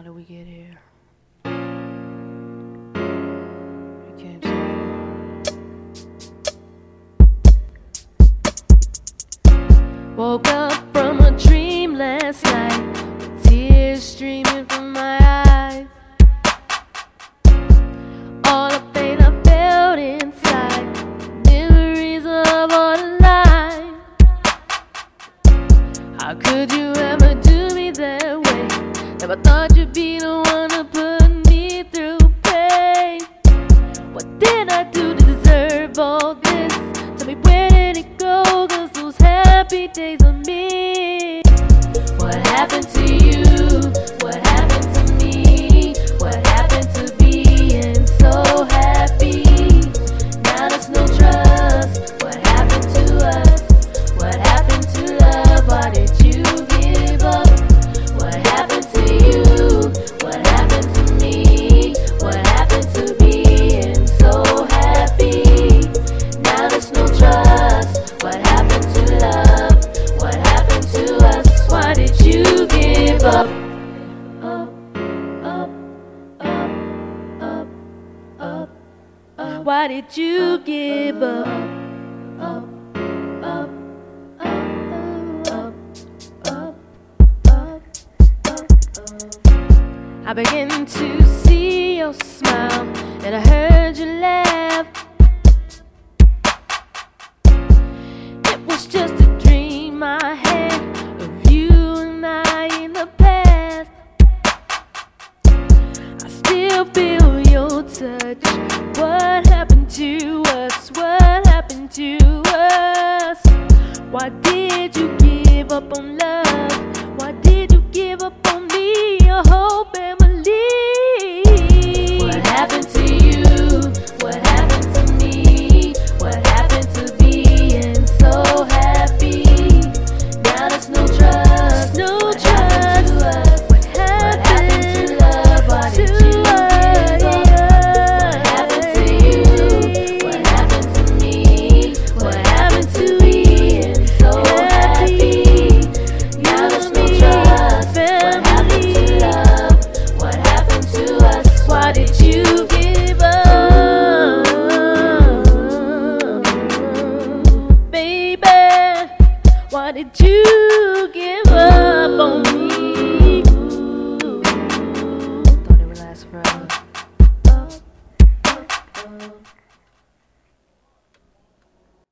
did we get here? We came so far. Woke up from a dream last night, with tears streaming from my eyes. All the pain I felt inside, memories of all the lies. How could you ever do me that way? Never thought you'd be the one to put me through pain. What did I do to deserve all this? Tell me, where did it go? 'Cause those happy days are me. What happened to you? What happened to me? What happened to being so happy? Now there's no trust. What happened to us? What happened to love? Why did you give up? What happened to you? What happened to me? What happened to being so happy? Now there's no trust. What happened to love? What happened to us? Why did you give up? Up, up, up, up, up, up. Why did you give up? Up, up, up, up, up, up, up. I began to see your smile, and I heard you laugh. It was just a dream I had of you and I in the past. I still feel your touch. What happened to us? What happened to us? Why did you give up on love? Why did you give up on me, your whole family? What happened to you? What happened to me? What happened to being so happy? Now there's no trust. No trust. What happened to love? Why did you give up? What happened to you? What happened to me? What happened to being so happy? Now there's no trust. What happened to love? What happened to us? Why did you give up? Baby, why did you give up on me?